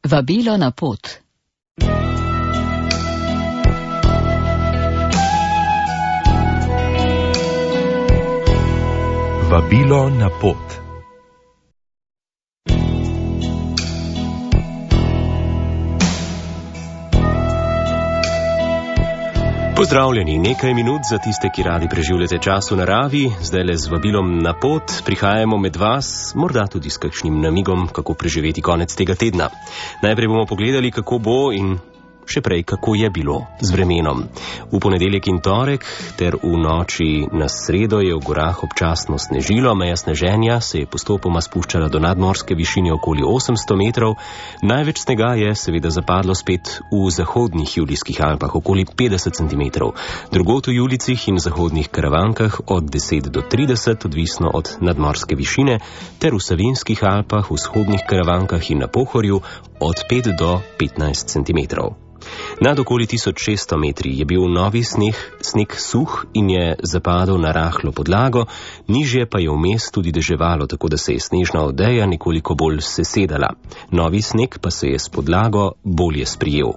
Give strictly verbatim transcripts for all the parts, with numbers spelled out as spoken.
Vabilo na pot. Vabilo na pot. Pozdravljeni, nekaj minut za tiste, ki radi preživljate čas v naravi. Zdaj le z vabilom na pot prihajamo med vas, morda tudi s kakšnim namigom, kako preživeti konec tega tedna. Najprej bomo pogledali, kako bo in še prej, kako je bilo z vremenom. V ponedeljek in torek ter v noči na sredo je v gorah občasno snežilo, meja sneženja se je postopoma spuščala do nadmorske višine okoli osemsto metrov. Največ snega je seveda zapadlo spet v zahodnih Julijskih Alpah, okoli petdeset centimetrov. Drugod v Julijcih in zahodnih Karavankah od deset do trideset, odvisno od nadmorske višine, ter v Savinjskih Alpah, v vzhodnih Karavankah in na Pohorju od pet do petnajst centimetrov. Nad okoli tisoč šeststo metri je bil novi sneg, sneg suh in je zapadal na rahlo podlago, nižje pa je vmes tudi deževalo, tako da se je snežna odeja nekoliko bolj sesedala. Novi sneg pa se je s podlago bolje sprijel.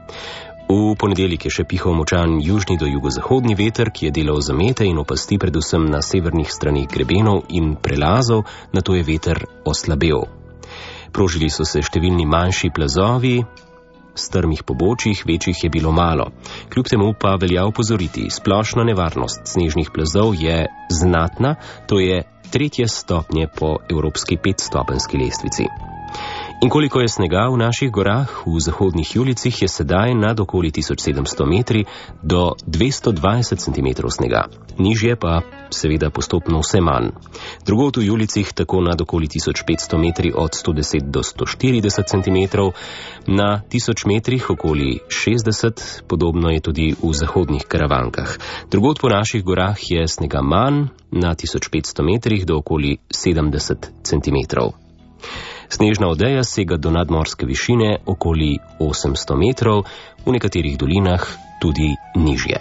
V ponedeljek je še pihal močan južni do jugozahodni veter, ki je delal zamete in opasti predvsem na severnih stranih grebenov in prelazov, nato je veter oslabel. Prožili so se številni manjši plazovi, strmih pobočjih, večjih je bilo malo. Kljub temu pa velja opozoriti, splošna nevarnost snežnih plazov je znatna, to je tretje stopnje po evropski petstopenjski lestvici. In koliko je snega v naših gorah v zahodnih Julijcih, je sedaj nad okoli tisoč sedemsto metri do dvesto dvajset centimetrov snega. Nižje pa seveda postopno vse manj. Drugod v Julijcih tako nad okoli tisoč petsto metri od sto deset do sto štirideset centimetrov, na tisoč metrih okoli šestdeset, podobno je tudi v zahodnih Karavankah. Drugod po naših gorah je snega manj, na tisoč petsto metrih do okoli sedemdeset centimetrov. Snežna odeja sega do nadmorske višine okoli osemsto metrov, v nekaterih dolinah tudi nižje.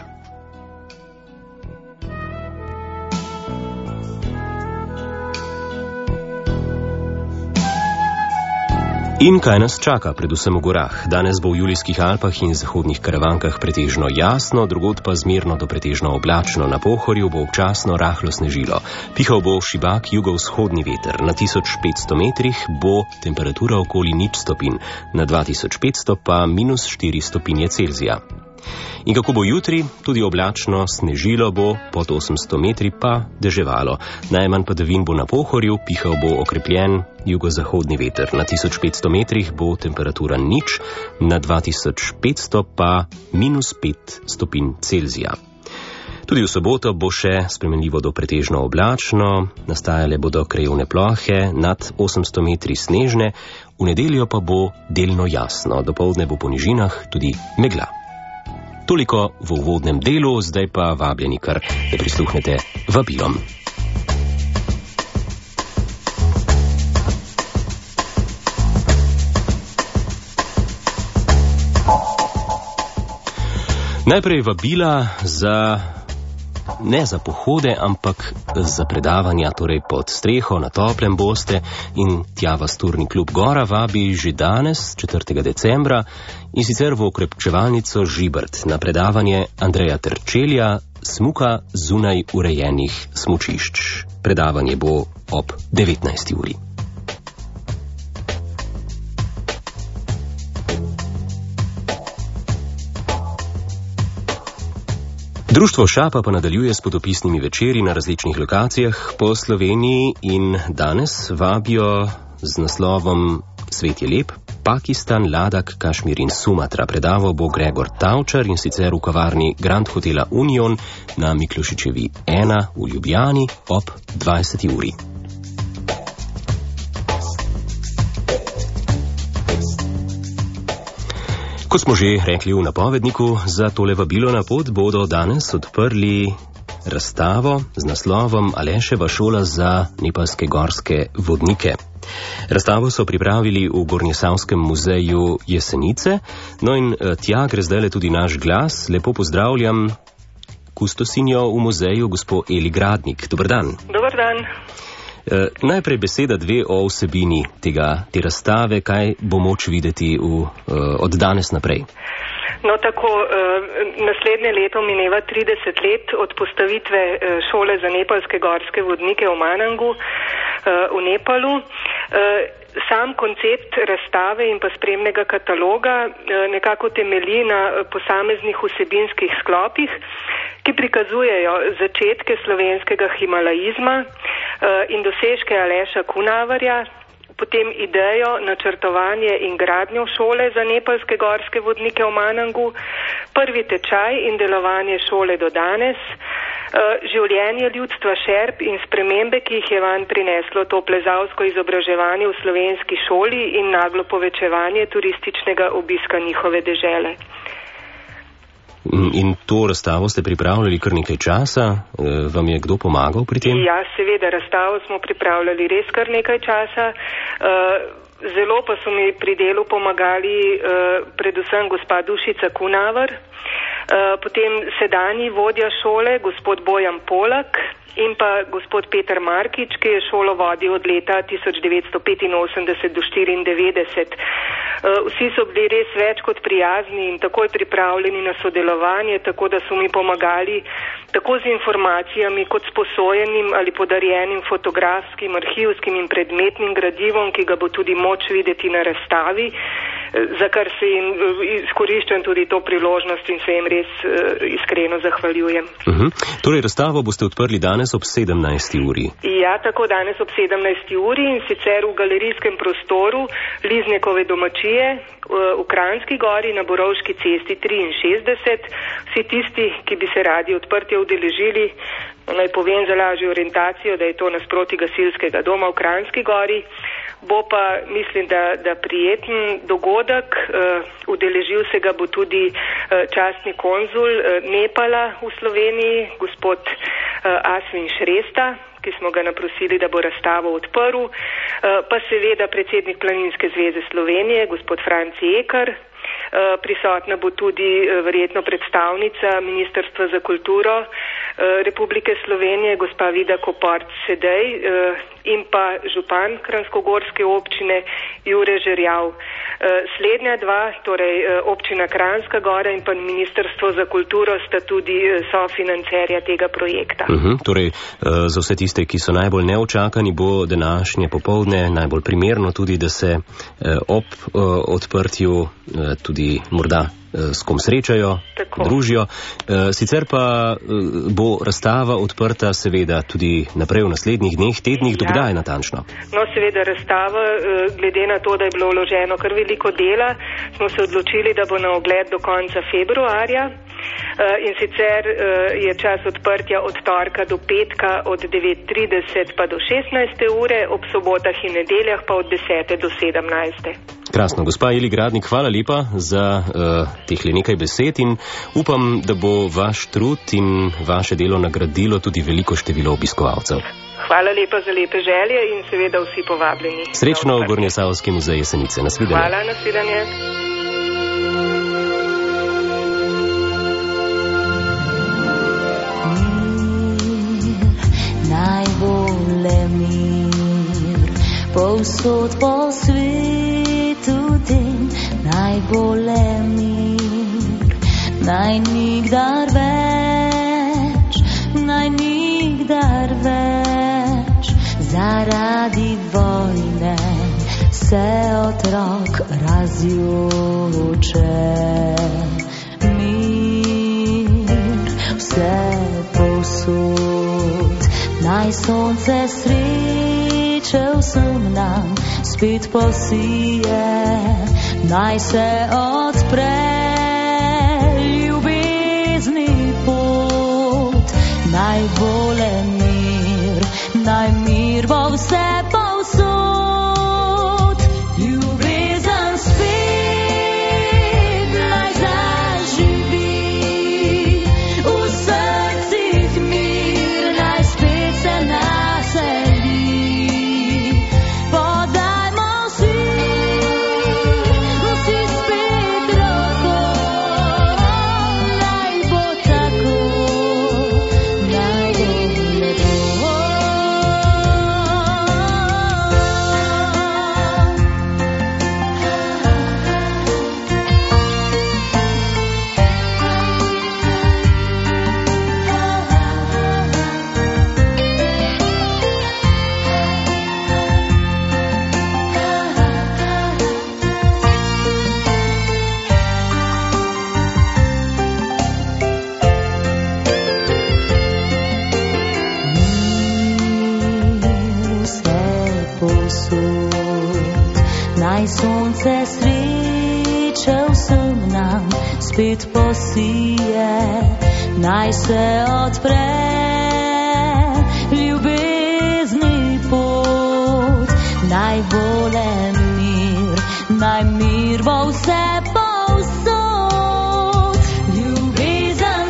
In kaj nas čaka, predvsem v gorah? Danes bo v Julijskih Alpah in zahodnih Karavankah pretežno jasno, drugod pa zmerno do pretežno oblačno. Na Pohorju bo občasno rahlo snežilo. Pihal bo šibak jugovzhodni veter. Na tisoč petsto metrih bo temperatura okoli nič stopinj, na dva tisoč petsto pa minus štiri stopinje Celzija. In kako bo jutri? Tudi oblačno, snežilo bo, pod osemsto metri pa deževalo. Najmanj padavin bo na Pohorju, pihal bo okrepljen jugozahodni veter. Na tisoč petsto metrih bo temperatura nič, na dva tisoč petsto pa minus pet stopinj Celzija. Tudi v soboto bo še spremenljivo do pretežno oblačno, nastajale bodo krajevne plohe, nad osemsto metri snežne, v nedeljo pa bo delno jasno, dopoldne bo po nižinah tudi megla. Toliko v uvodnem delu, zdaj pa vabljeni kar, da prisluhnete vabilom. Najprej vabila za, ne za pohode, ampak za predavanja, torej pod streho, na toplem boste, in tja vas Turni klub Gora vabi že danes, četrtega decembra, in sicer v okrepčevalnico Žibert na predavanje Andreja Terčelja Smuka zunaj urejenih smučišč. Predavanje bo ob devetnajsti uri. Društvo Šapa pa nadaljuje s potopisnimi večeri na različnih lokacijah po Sloveniji in danes vabijo z naslovom Svet je lep, Pakistan, Ladak, Kašmir in Sumatra. Predaval bo Gregor Tavčar, in sicer v kavarni Grand Hotela Union na Miklošičevi ena v Ljubljani ob dvajseti uri. Kot smo že rekli v napovedniku, za tole vabilo na pot bodo danes odprli razstavo z naslovom Aleševa šola za nepalske gorske vodnike. Razstavo so pripravili v Gornjesavskem muzeju Jesenice, no in tja gre zdaj tudi naš glas. Lepo pozdravljam kustosinjo v muzeju, gospo Eli Gradnik. Dobar dan. Dobar dan. Najprej beseda dve o vsebini tega, te razstave, kaj bo moč videti v, od danes naprej. No, tako, naslednje leto mineva trideset let od postavitve šole za nepalske gorske vodnike v Manangu v Nepalu. Sam koncept razstave in pa spremnega kataloga nekako temelji na posameznih vsebinskih sklopih, ki prikazujejo začetke slovenskega himalaizma in dosežke Aleša Kunavarja, potem idejo, načrtovanje in gradnjo šole za nepalske gorske vodnike v Manangu, prvi tečaj in delovanje šole do danes, življenje ljudstva Šerp in spremembe, ki jih je vanj prineslo to plezalsko izobraževanje v slovenski šoli in naglo povečevanje turističnega obiska njihove dežele. In to razstavo ste pripravljali kar nekaj časa. Vam je kdo pomagal pri tem? Ja, seveda, razstavo smo pripravljali res kar nekaj časa. Zelo pa so mi pri delu pomagali predvsem gospa Dušica Kunavar, potem sedanji vodja šole, gospod Bojan Polak in pa gospod Peter Markič, ki je šolo vodil od leta tisoč devetsto petinosemdeset do štiriindevetdeset. Vsi so bili res več kot prijazni in takoj pripravljeni na sodelovanje, tako da so mi pomagali tako z informacijami kot s posojenim ali podarjenim fotografskim, arhivskim in predmetnim gradivom, ki ga bo tudi moč videti na razstavi, za kar se jim izkoriščam tudi to priložnost in se jim res iskreno zahvaljujem. Uh-huh. Torej, razstavo boste odprli danes ob sedemnajsti uri. Ja, tako danes ob sedemnajsti uri in sicer v galerijskem prostoru Liznekove domačije v Kranjski gori na Borovški cesti triinšestdeset. Vsi tisti, ki bi se radi odprtja udeležili, naj povem za lažjo orientacijo, da je to nasproti gasilskega doma v Kranjski gori. Bo pa, mislim, da, da prijeten dogodek, uh, udeležil se ga bo tudi uh, častni konzul uh, Nepala v Sloveniji, gospod uh, Asvin Šresta, ki smo ga naprosili, da bo razstavo odprl, uh, pa seveda predsednik Planinske zveze Slovenije, gospod Franci Ekar. Uh, prisotna bo tudi uh, verjetno predstavnica Ministrstva za kulturo uh, Republike Slovenije, gospa Vida Koporc Sedej uh, in pa župan Kranjskogorske občine Jure Žerjav. Uh, slednja dva, torej uh, občina Kranjska Gora in pa Ministrstvo za kulturo sta tudi uh, sofinancerja tega projekta. Uh-huh. Torej, uh, za vse tiste, ki so najbolj neočakani, bo današnje popoldne najbolj primerno tudi, da se uh, ob uh, odprtju uh, tudi morda s kom srečajo, tako družijo. Sicer pa bo razstava odprta seveda tudi naprej v naslednjih dneh, tednih, do kdaj natančno? No, seveda razstava, glede na to, da je bilo vloženo kar veliko dela, smo se odločili, da bo na ogled do konca februarja. In sicer je čas odprtja od torka do petka od devet trideset pa do šestnajste ure, ob sobotah in nedeljah pa od desete do sedemnajste. Krasno, gospa Eli Gradnik, hvala lepa za uh, tehle nekaj besed in upam, da bo vaš trud in vaše delo nagradilo tudi veliko število obiskovalcev. Hvala lepa za lepe želje in seveda vsi povabljeni. Srečno v Gornjesavski muzej Jesenice. Nasvidenje. Hvala, nasvidenje. Najbolje mir, povsod po svetu den, najbolje mir, naj nikdar več, naj nikdar več, zaradi vojne se otrok razjoče. Mir vse povsod, naj sonce sreče vsem nam spet posije, naj se odpre ljubezni pot, naj bo le mir, naj mir bo vse povsod. Ljubezen spet naj zaživi, v srcih mir naj spet se naseli. Podajmo si, vsi spet rok sonce sreče vsem nam spet posije, naj se odpre ljubezni pot, naj bo le mir, naj mir bo vse povsod. Ljubezen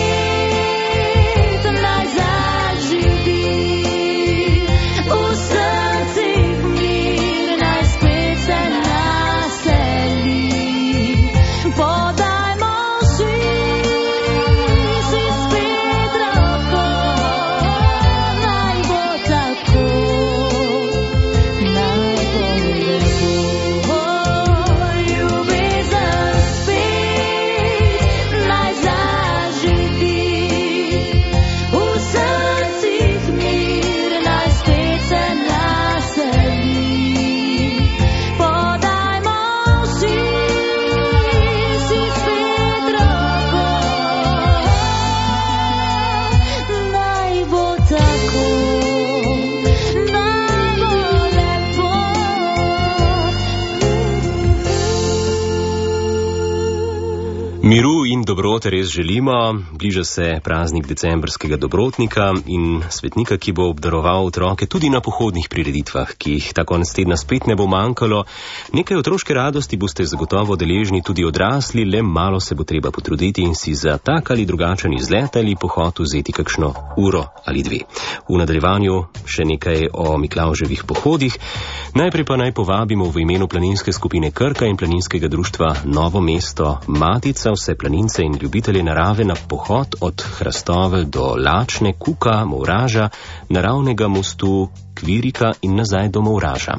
spet naj zaživi, v srcih mir naj spet se naseli. Podajmo vsi si spet roko, naj bo tako, naj bo lepo. Ljubezen spet naj zaživi, v srcih mir naj spet se naseli. Podajmo vsi si spet roko, naj bo tako, naj bo lepo. Miru in dobrote res želimo, bliža se praznik decembrskega dobrotnika in svetnika, ki bo obdaroval otroke tudi na pohodnih prireditvah, ki jih ta konec tedna spet ne bo manjkalo. Nekaj otroške radosti boste zagotovo deležni tudi odrasli, le malo se bo treba potruditi in si za tak ali drugačen izlet ali pohod vzeti kakšno uro ali dve. V nadaljevanju še nekaj o Miklavževih pohodih. Najprej pa naj povabimo v imenu planinske skupine Krka in planinskega društva Novo mesto Matica vse planince in ljubitelje narave na pohod od Hrastovelj do Lačne, Kuka, Movraža, naravnega mostu Kvirika in nazaj do Movraža.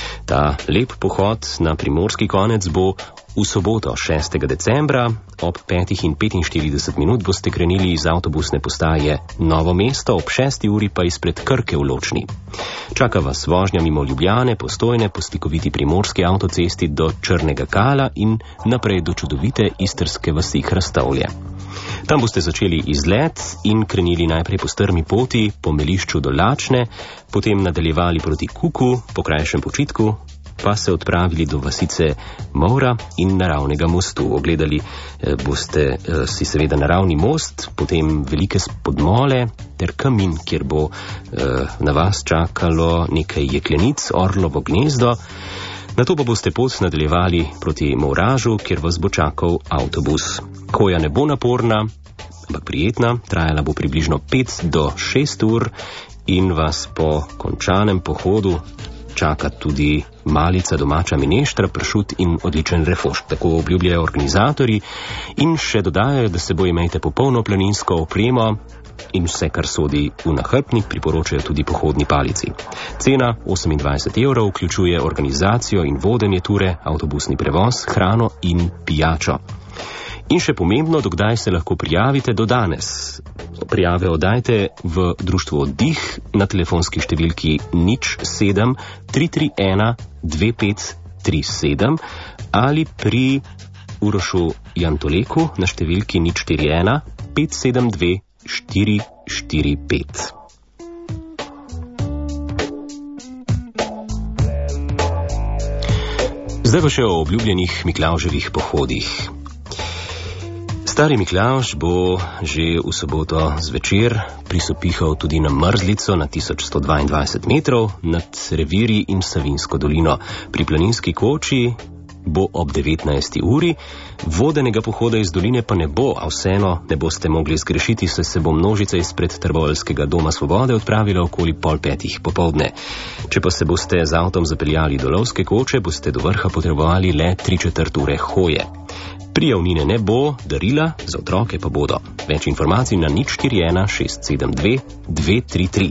Ta lep pohod na primorski konec bo v soboto šestega decembra ob petih in petinštirideset minut boste krenili iz avtobusne postaje Novo mesto, ob šesti uri pa izpred Krke v Ločni. Čaka vas vožnja mimo Ljubljane, Postojne, po slikoviti primorski avtocesti do Črnega Kala in naprej do čudovite istrske vasi Hrastovlje. Tam boste začeli izlet in krenili najprej po strmi poti po melišču do Lačne, potem nadaljevali proti Kuku, po krajšem počitku pa se odpravili do vasice Movra in naravnega mostu. Ogledali eh, boste eh, si seveda naravni most, potem velike spodmole ter kamin, kjer bo eh, na vas čakalo nekaj jeklenic, orlovo gnezdo. Nato pa boste pot nadaljevali proti Movražu, kjer vas bo čakal avtobus. Hoja ne bo naporna, ampak prijetna, trajala bo približno pet do šest ur in vas po končanem pohodu čaka tudi malica domača mineštra, pršut in odličen refošk. Tako obljubljajo organizatorji in še dodajajo, da seboj imejte popolno planinsko opremo in vse, kar sodi v nahrbtnik, priporočajo tudi pohodni palici. Cena osemindvajset evrov vključuje organizacijo in vodenje ture, avtobusni prevoz, hrano in pijačo. In še pomembno, dokdaj se lahko prijavite do danes. Prijave oddajte v društvu Oddih na telefonski številki nič sedem tri tri ena dve pet tri sedem ali pri Urošu Jantoleku na številki nič štiri ena pet sedem dve štiri štiri pet. Zdaj pa še o obljubljenih Miklavževih pohodih. Stari Miklavž bo že v soboto zvečer prisopihal tudi na mrzlico na tisoč sto dvaindvajset metrov nad Revirji in Savinjsko dolino. Pri planinski koči bo ob devetnajsti uri, vodenega pohoda iz doline pa ne bo, a vseeno ne boste mogli zgrešiti, saj se bo množica izpred Trboveljskega doma svobode odpravila okoli pol petih popovdne. Če pa se boste z avtom zapeljali do lovske koče, boste do vrha potrebovali le tri četrt ure hoje. Prijavnine ne bo, darila za otroke pa bodo. Več informacij na nič štiri ena šest sedem dve dve tri tri.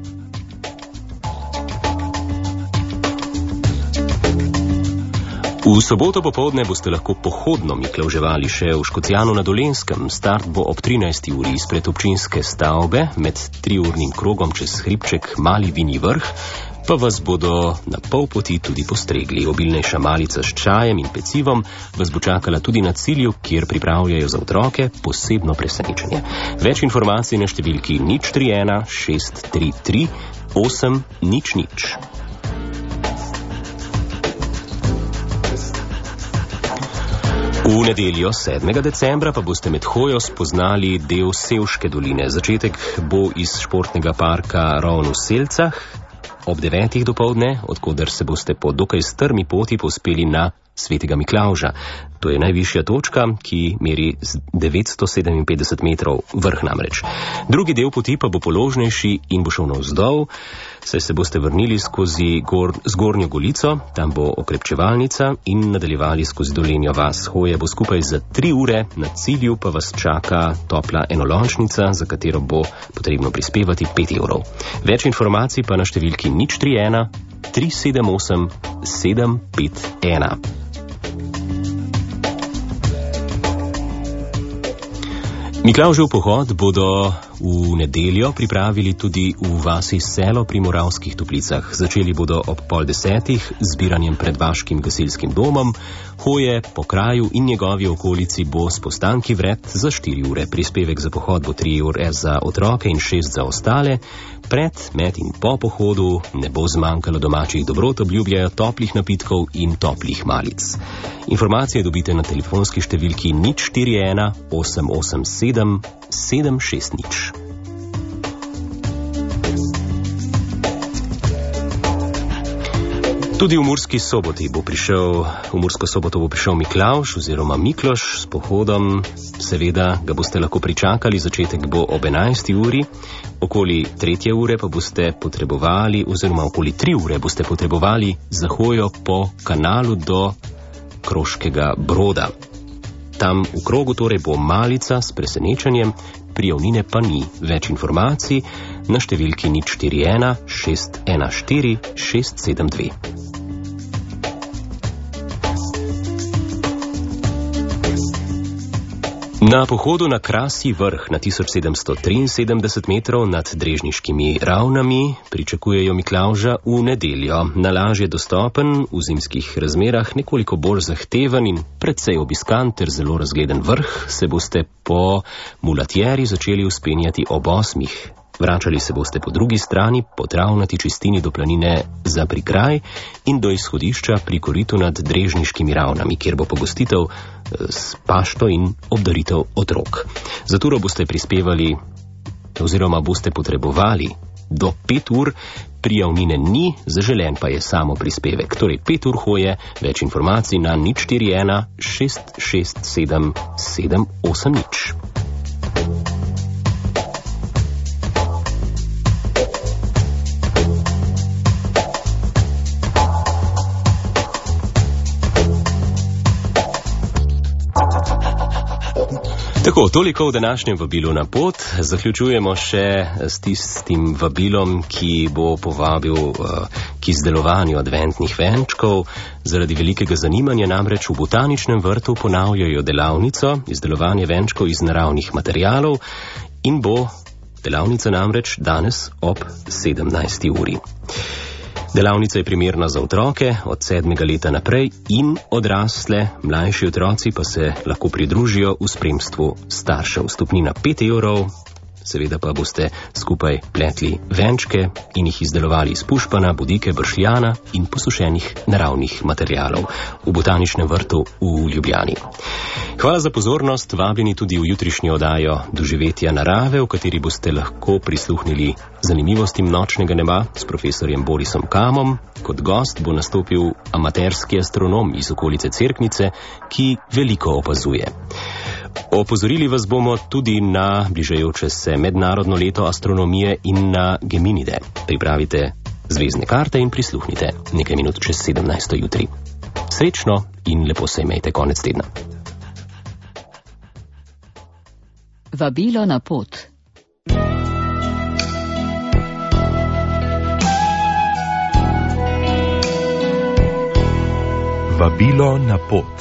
V soboto popovdne boste lahko pohodno miklavževali še v Škocjanu na Dolenjskem. Start bo ob trinajsti uri izpred občinske stavbe, med triurnim krogom čez hribček Mali Vinji vrh, pa vas bodo na pol poti tudi postregli. Obilnejša malica s čajem in pecivom vas bo čakala tudi na cilju, kjer pripravljajo za otroke posebno presenečenje. Več informacij na številki nič tri ena šest tri tri osem nič nič. V nedeljo sedmega decembra pa boste med hojo spoznali del Sevške doline. Začetek bo iz športnega parka Ravno v Selcah ob devetih dopoldne, odkoder se boste po dokaj strmi poti povzpeli na Svetega Miklavža. To je najvišja točka, ki meri devetsto sedeminpetdeset metrov, vrh namreč. Drugi del poti pa bo položnejši in bo šel navzdol, saj se boste vrnili skozi gor, zgornjo Golico, tam bo okrepčevalnica in nadaljevali skozi Dolenjo vas. Hoja bo skupaj za tri ure, na cilju pa vas čaka topla enolončnica, za katero bo potrebno prispevati pet evrov. Več informacij pa na številki nič tri ena tri sedem osem sedem pet ena. Miklavžev pohod bodo v nedeljo pripravili tudi v vasi Selo pri Moravskih Toplicah. Začeli bodo ob pol desetih z zbiranjem pred vaškim gasilskim domom. Hoje po kraju in njegovi okolici bo s postanki vred za štiri ure. Prispevek za pohod bo tri evre za otroke in šest za ostale. Pred, med in po pohodu ne bo zmanjkalo domačih dobrot, obljubljajo toplih napitkov in toplih malic. Informacije dobite na telefonski številki nič štiri ena osem osem sedem sedem šest nič. Tudi v Murski Soboti bo prišel, v Mursko Soboto bo prišel Miklavž oziroma Mikloš s pohodom. Seveda ga boste lahko pričakali, začetek bo ob enajsti uri, okoli tretje ure pa boste potrebovali, oziroma okoli tri ure boste potrebovali za hojo po kanalu do Kroškega Broda. Tam v krogu torej bo malica s presenečenjem, prijavnine pa ni. Več informacij na številki nič štiri ena šest ena štiri šest sedem dve. Na pohodu na Krasji vrh na tisoč sedemsto triinsedemdeset metrov nad Drežniškimi ravnami pričakujejo Miklavža v nedeljo. Na lažje dostopen, v zimskih razmerah nekoliko bolj zahteven in precej obiskan ter zelo razgleden vrh se boste po mulatjeri začeli vzpenjati ob osmih. Vračali se boste po drugi strani po travnati čistini do planine za prikraj in do izhodišča pri koritu nad Drežniškimi ravnami, kjer bo pogostitev s pašto in obdaritev otrok. Za turo boste prispevali oziroma boste potrebovali do pet ur, prijavnine ni, zaželen pa je samo prispevek. Torej pet ur hoje, več informacij na nič štiri ena šest šest sedem sedem osem nič. Tako, toliko v današnjem vabilu na pot. Zaključujemo še s tistim vabilom, ki bo povabil uh, k izdelovanju adventnih venčkov. Zaradi velikega zanimanja namreč v botaničnem vrtu ponavljajo delavnico izdelovanje venčkov iz naravnih materialov in bo delavnica namreč danes ob sedemnajsti uri. Delavnica je primerna za otroke od sedmega leta naprej in odrasle, mlajši otroci pa se lahko pridružijo v spremstvu staršev. Vstopnina pet evrov, seveda pa boste skupaj pletli venčke in jih izdelovali iz pušpana, bodike, bršljana in posušenih naravnih materialov v botaničnem vrtu v Ljubljani. Hvala za pozornost, vabljeni tudi v jutrišnjo oddajo Doživetja narave, v kateri boste lahko prisluhnili zanimivostim nočnega neba s profesorjem Borisom Kamom. Kot gost bo nastopil amaterski astronom iz okolice Cerknice, ki veliko opazuje. Opozorili vas bomo tudi na bližajoče se mednarodno leto astronomije in na Geminide. Pripravite zvezdne karte in prisluhnite nekaj minut čez sedemnajsto jutri. Srečno in lepo se imejte konec tedna. Vabilo na pot. Vabilo na pot.